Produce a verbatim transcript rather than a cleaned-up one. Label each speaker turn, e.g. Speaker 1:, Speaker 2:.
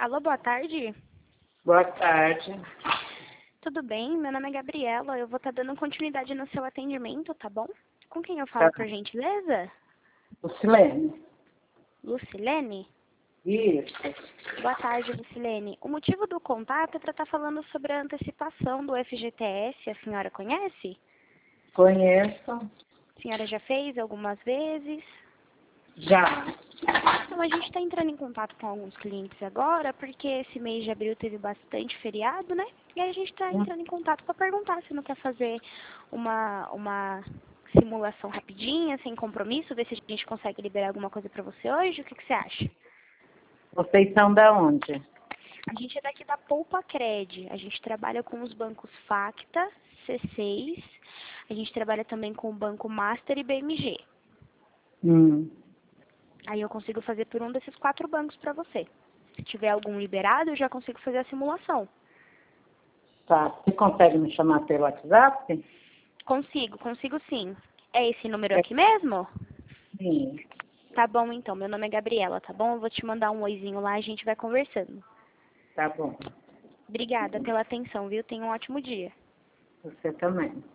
Speaker 1: Alô, boa tarde.
Speaker 2: Boa tarde.
Speaker 1: Tudo bem? Meu nome é Gabriela. Eu vou estar dando continuidade no seu atendimento, tá bom? Com quem eu falo,
Speaker 2: Tá.
Speaker 1: por gentileza?
Speaker 2: Lucilene.
Speaker 1: Lucilene?
Speaker 2: Isso.
Speaker 1: Boa tarde, Lucilene. O motivo do contato é para estar falando sobre a antecipação do F G T S. A senhora conhece?
Speaker 2: Conheço.
Speaker 1: A senhora já fez algumas vezes?
Speaker 2: Já.
Speaker 1: Então, a gente está entrando em contato com alguns clientes agora, porque esse mês de abril teve bastante feriado, né? E aí a gente está entrando em contato para perguntar se não quer fazer uma, uma simulação rapidinha, sem compromisso, ver se a gente consegue liberar alguma coisa para você hoje. O que, que você acha?
Speaker 2: Vocês são da onde?
Speaker 1: A gente é daqui da Poupa Cred. A gente trabalha com os bancos Facta, C seis. A gente trabalha também com o Banco Master e B M G.
Speaker 2: Hum.
Speaker 1: Aí eu consigo fazer por um desses quatro bancos para você. Se tiver algum liberado, eu já consigo fazer a simulação.
Speaker 2: Tá. Você consegue me chamar pelo WhatsApp?
Speaker 1: Consigo, consigo sim. É esse número
Speaker 2: É.
Speaker 1: aqui mesmo?
Speaker 2: Sim.
Speaker 1: Tá bom então, meu nome é Gabriela, tá bom? Eu vou te mandar um oizinho lá e a gente vai conversando.
Speaker 2: Tá bom.
Speaker 1: Obrigada pela atenção, viu? Tenha um ótimo dia.
Speaker 2: Você também.